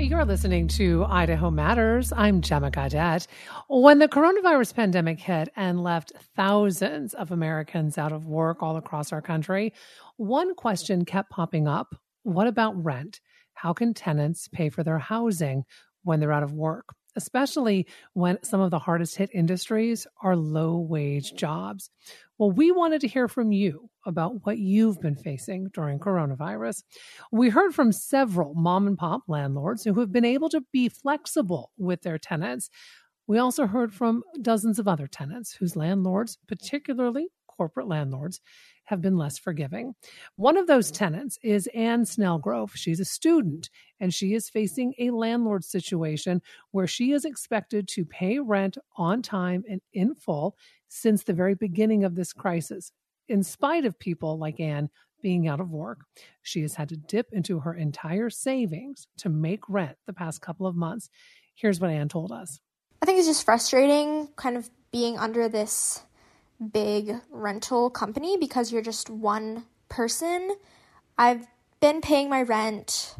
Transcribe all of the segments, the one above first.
You're listening to Idaho Matters. I'm Gemma Gaudette. When the coronavirus pandemic hit and left thousands of Americans out of work all across our country, one question kept popping up. What about rent? How can tenants pay for their housing when they're out of work, especially when some of the hardest hit industries are low-wage jobs? Well, we wanted to hear from you about what you've been facing during coronavirus. We heard from several mom and pop landlords who have been able to be flexible with their tenants. We also heard from dozens of other tenants whose landlords, particularly corporate landlords, have been less forgiving. One of those tenants is Ann Snellgrove. She's a student, and she is facing a landlord situation where she is expected to pay rent on time and in full since the very beginning of this crisis. In spite of people like Ann being out of work, she has had to dip into her entire savings to make rent the past couple of months. Here's what Ann told us. I think it's just frustrating kind of being under this big rental company because you're just one person. I've been paying my rent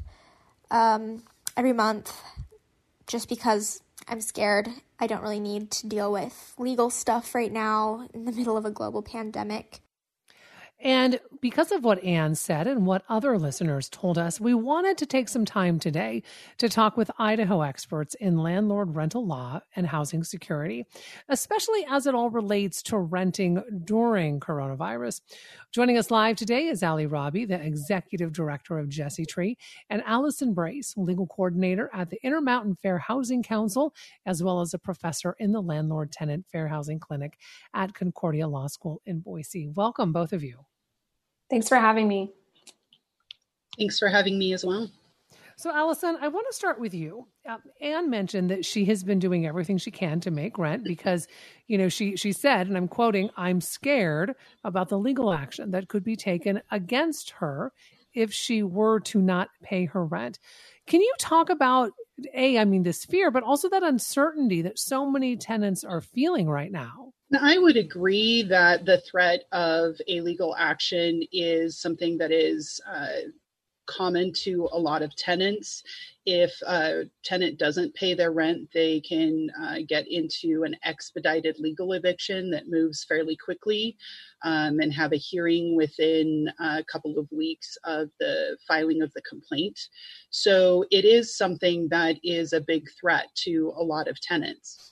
every month just because I'm scared. I don't really need to deal with legal stuff right now in the middle of a global pandemic. And because of what Ann said and what other listeners told us, we wanted to take some time today to talk with Idaho experts in landlord rental law and housing security, especially as it all relates to renting during coronavirus. Joining us live today is Ali Rabi, the executive director of Jesse Tree, and Allison Brace, legal coordinator at the Intermountain Fair Housing Council, as well as a professor in the Landlord Tenant Fair Housing Clinic at Concordia Law School in Boise. Welcome, both of you. Thanks for having me. Thanks for having me as well. So, Allison, I want to start with you. Ann mentioned that she has been doing everything she can to make rent because, she said, and I'm quoting, "I'm scared about the legal action that could be taken against her if she were to not pay her rent." Can you talk about, this fear, but also that uncertainty that so many tenants are feeling right now? I would agree that the threat of a legal action is something that is common to a lot of tenants. If a tenant doesn't pay their rent, they can get into an expedited legal eviction that moves fairly quickly and have a hearing within a couple of weeks of the filing of the complaint. So it is something that is a big threat to a lot of tenants.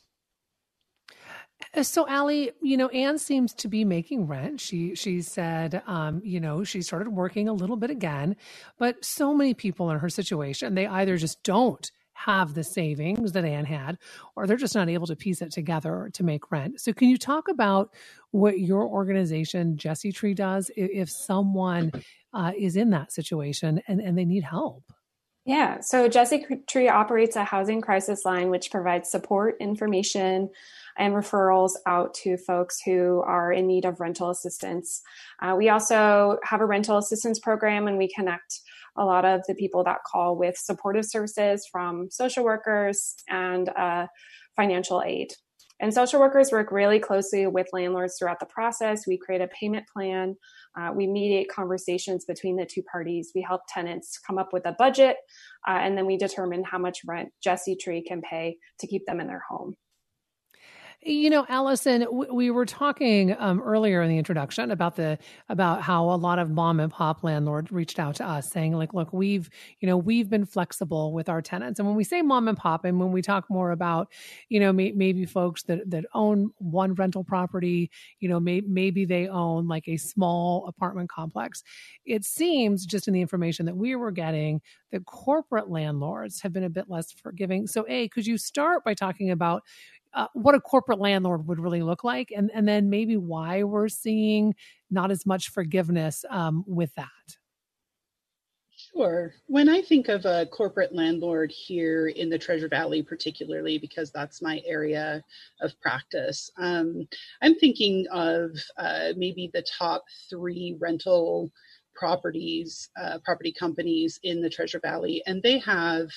So, Ali, Ann seems to be making rent. She said, she started working a little bit again, but so many people in her situation, they either just don't have the savings that Ann had, or they're just not able to piece it together to make rent. So can you talk about what your organization, Jesse Tree, does if someone is in that situation and they need help? Yeah, so Jesse Tree operates a housing crisis line, which provides support, information, and referrals out to folks who are in need of rental assistance. We also have a rental assistance program, and we connect a lot of the people that call with supportive services from social workers and financial aid. And social workers work really closely with landlords throughout the process. We create a payment plan. We mediate conversations between the two parties. We help tenants come up with a budget, and then we determine how much rent Jesse Tree can pay to keep them in their home. Allison, we were talking earlier in the introduction about how a lot of mom and pop landlords reached out to us saying, like, look, we've been flexible with our tenants. And when we say mom and pop, and when we talk more about, maybe folks that own one rental property, maybe they own like a small apartment complex. It seems just in the information that we were getting that corporate landlords have been a bit less forgiving. So could you start by talking about what a corporate landlord would really look like, and then maybe why we're seeing not as much forgiveness with that? Sure. When I think of a corporate landlord here in the Treasure Valley, particularly because that's my area of practice, I'm thinking of maybe the top 3 rental property companies in the Treasure Valley, and they have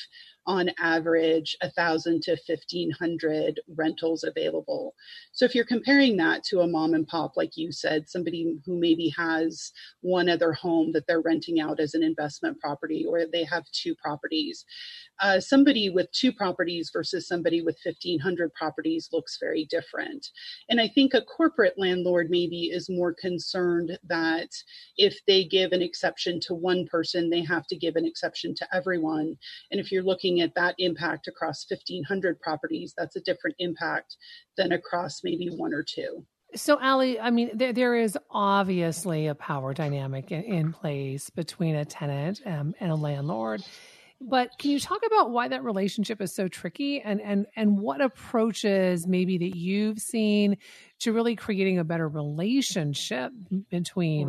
on average 1,000 to 1,500 rentals available. So if you're comparing that to a mom and pop, like you said, somebody who maybe has one other home that they're renting out as an investment property, or they have two properties, somebody with two properties versus somebody with 1,500 properties looks very different. And I think a corporate landlord maybe is more concerned that if they give an exception to one person, they have to give an exception to everyone. And if you're looking at that impact across 1,500 properties, that's a different impact than across maybe one or two. So, Allie, I mean, there is obviously a power dynamic in place between a tenant and a landlord. But can you talk about why that relationship is so tricky, and what approaches maybe that you've seen to really creating a better relationship between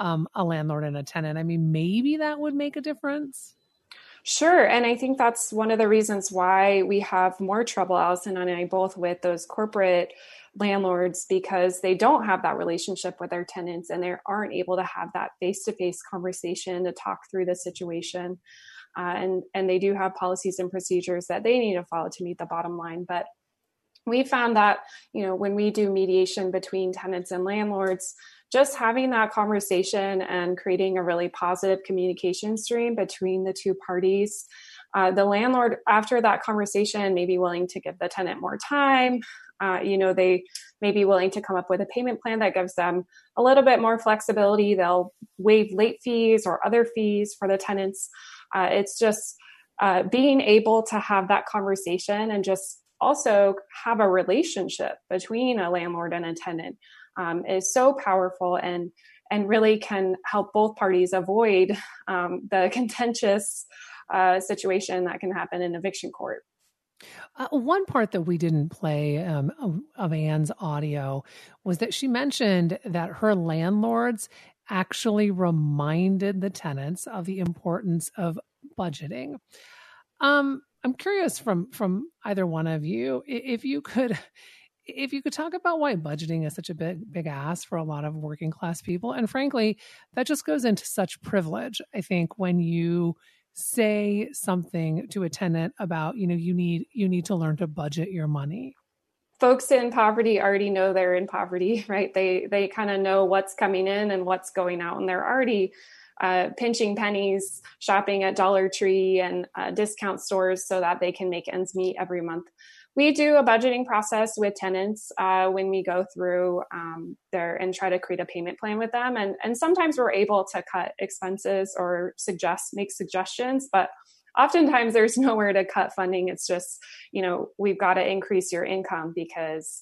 a landlord and a tenant? I mean, maybe that would make a difference. Sure. And I think that's one of the reasons why we have more trouble, Allison and I both, with those corporate landlords, because they don't have that relationship with their tenants and they aren't able to have that face-to-face conversation to talk through the situation. And they do have policies and procedures that they need to follow to meet the bottom line. But we found that, when we do mediation between tenants and landlords, just having that conversation and creating a really positive communication stream between the two parties, the landlord, after that conversation, may be willing to give the tenant more time. They may be willing to come up with a payment plan that gives them a little bit more flexibility. They'll waive late fees or other fees for the tenants. It's just being able to have that conversation and just also have a relationship between a landlord and a tenant is so powerful and really can help both parties avoid the contentious situation that can happen in eviction court. One part that we didn't play of Anne's audio was that she mentioned that her landlords actually reminded the tenants of the importance of budgeting. I'm curious from either one of you, if you could talk about why budgeting is such a big ask for a lot of working class people. And frankly, that just goes into such privilege. I think when you say something to a tenant about, you need to learn to budget your money. Folks in poverty already know they're in poverty, right? They kind of know what's coming in and what's going out, and they're already pinching pennies, shopping at Dollar Tree and discount stores so that they can make ends meet every month. We do a budgeting process with tenants when we go through there and try to create a payment plan with them. And sometimes we're able to cut expenses or make suggestions, but oftentimes there's nowhere to cut funding. It's just, we've got to increase your income because,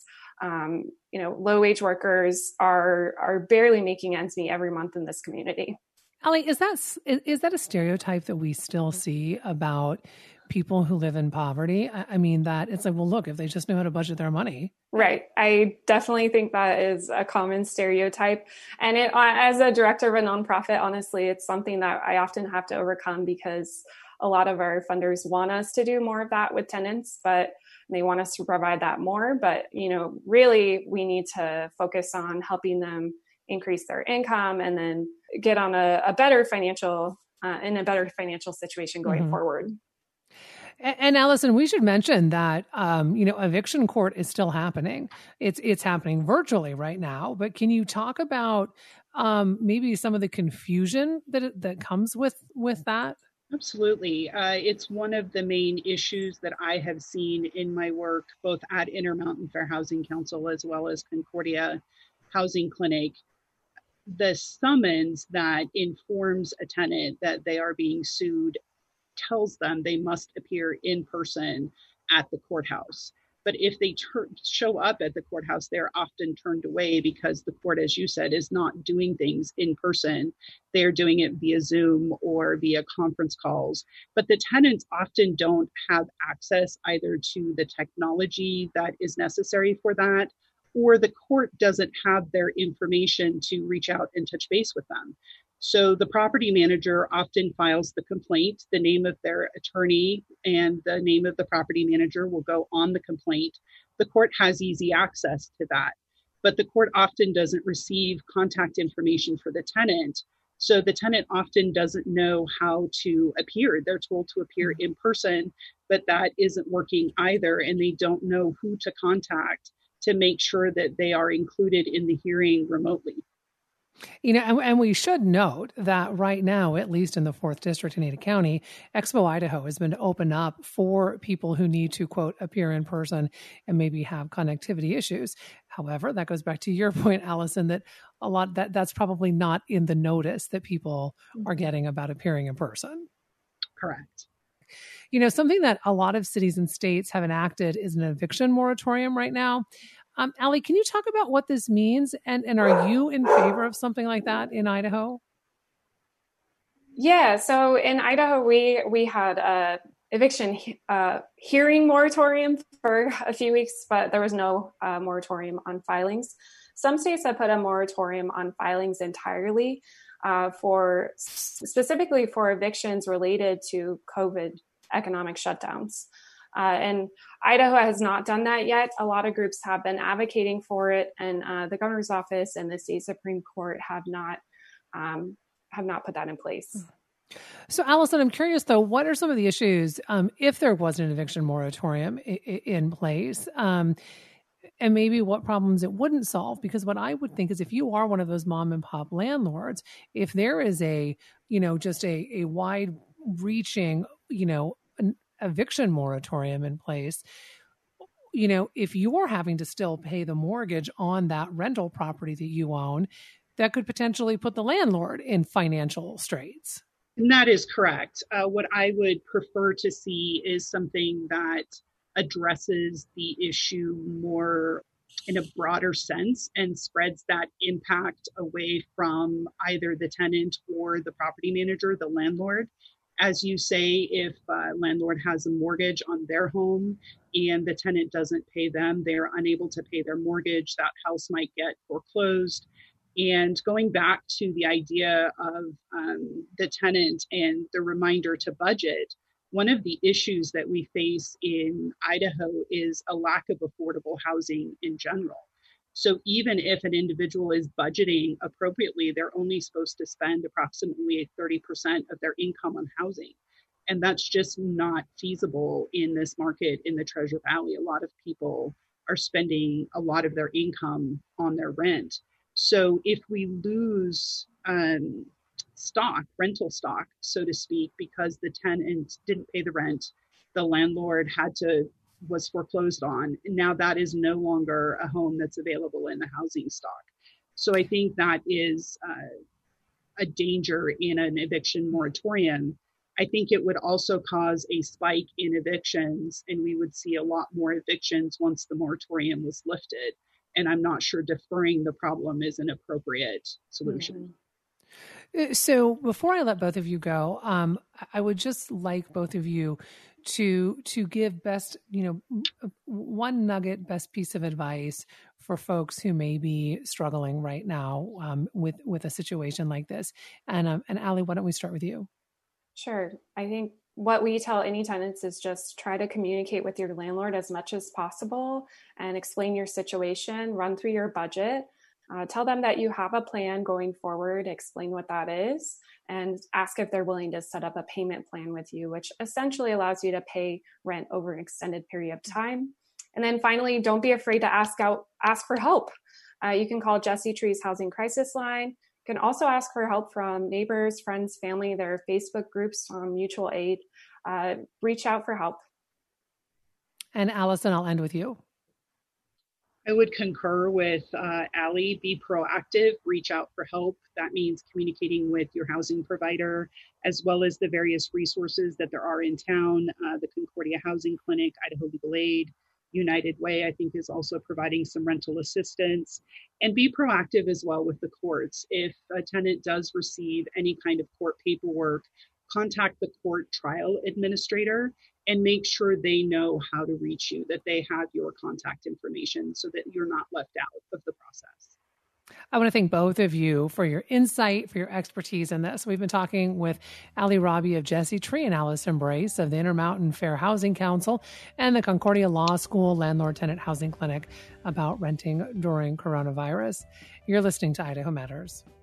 low wage workers are barely making ends meet every month in this community. Allie, is that a stereotype that we still see about people who live in poverty? I mean, that it's like, well, look, if they just know how to budget their money. Right. I definitely think that is a common stereotype. And as a director of a nonprofit, honestly, it's something that I often have to overcome because a lot of our funders want us to do more of that with tenants, but they want us to provide that more. But, really we need to focus on helping them increase their income and then get on a better financial situation going forward. And Allison, we should mention that, eviction court is still happening. It's happening virtually right now, but can you talk about maybe some of the confusion that comes with that? Absolutely. It's one of the main issues that I have seen in my work, both at Intermountain Fair Housing Council as well as Concordia Housing Clinic. The summons that informs a tenant that they are being sued tells them they must appear in person at the courthouse. But if they show up at the courthouse, they're often turned away because the court, as you said, is not doing things in person. They're doing it via Zoom or via conference calls. But the tenants often don't have access either to the technology that is necessary for that, or the court doesn't have their information to reach out and touch base with them. So the property manager often files the complaint. The name of their attorney and the name of the property manager will go on the complaint. The court has easy access to that, but the court often doesn't receive contact information for the tenant So the tenant often doesn't know how to appear. They're told to appear in person, but that isn't working either. And they don't know who to contact to make sure that they are included in the hearing remotely. And we should note that right now, at least in the 4th District in Ada County, Expo Idaho has been opened up for people who need to, quote, appear in person and maybe have connectivity issues. However, that goes back to your point, Allison, that that's probably not in the notice that people are getting about appearing in person. Correct. Something that a lot of cities and states have enacted is an eviction moratorium right now. Allie, can you talk about what this means? And are you in favor of something like that in Idaho? Yeah, so in Idaho, we had a eviction hearing moratorium for a few weeks, but there was no moratorium on filings. Some states have put a moratorium on filings entirely specifically for evictions related to COVID economic shutdowns. And Idaho has not done that yet. A lot of groups have been advocating for it, and the governor's office and the state Supreme Court have not put that in place. So, Allison, I'm curious though, what are some of the issues if there was an eviction moratorium in place, and maybe what problems it wouldn't solve? Because what I would think is, if you are one of those mom and pop landlords, if there is just a wide-reaching, an eviction moratorium in place, if you're having to still pay the mortgage on that rental property that you own, that could potentially put the landlord in financial straits. And that is correct. What I would prefer to see is something that addresses the issue more in a broader sense and spreads that impact away from either the tenant or the property manager, the landlord. As you say, if a landlord has a mortgage on their home and the tenant doesn't pay them, they're unable to pay their mortgage, that house might get foreclosed. And going back to the idea of the tenant and the reminder to budget, one of the issues that we face in Idaho is a lack of affordable housing in general. So even if an individual is budgeting appropriately, they're only supposed to spend approximately 30% of their income on housing. And that's just not feasible in this market in the Treasure Valley. A lot of people are spending a lot of their income on their rent. So if we lose rental stock, so to speak, because the tenant didn't pay the rent, the landlord was foreclosed on, and now that is no longer a home that's available in the housing stock. So I think that is a danger in an eviction moratorium. I think it would also cause a spike in evictions, and we would see a lot more evictions once the moratorium was lifted. And I'm not sure deferring the problem is an appropriate solution. So before I let both of you go, I would just like both of you to give best, one nugget, best piece of advice for folks who may be struggling right now with a situation like this. And Allie, why don't we start with you? Sure. I think what we tell any tenants is just try to communicate with your landlord as much as possible and explain your situation, run through your budget. Tell them that you have a plan going forward, explain what that is, and ask if they're willing to set up a payment plan with you, which essentially allows you to pay rent over an extended period of time. And then finally, don't be afraid to ask for help. You can call Jesse Tree's Housing Crisis Line. You can also ask for help from neighbors, friends, family. There are Facebook groups on mutual aid. Reach out for help. And Allison, I'll end with you. I would concur with Allie. Be proactive, reach out for help. That means communicating with your housing provider, as well as the various resources that there are in town. The Concordia Housing Clinic, Idaho Legal Aid, United Way, I think, is also providing some rental assistance. And be proactive as well with the courts. If a tenant does receive any kind of court paperwork, contact the court trial administrator and make sure they know how to reach you, that they have your contact information so that you're not left out of the process. I want to thank both of you for your insight, for your expertise in this. We've been talking with Allie Robbie of Jesse Tree and Allison Brace of the Intermountain Fair Housing Council and the Concordia Law School Landlord-Tenant Housing Clinic about renting during coronavirus. You're listening to Idaho Matters.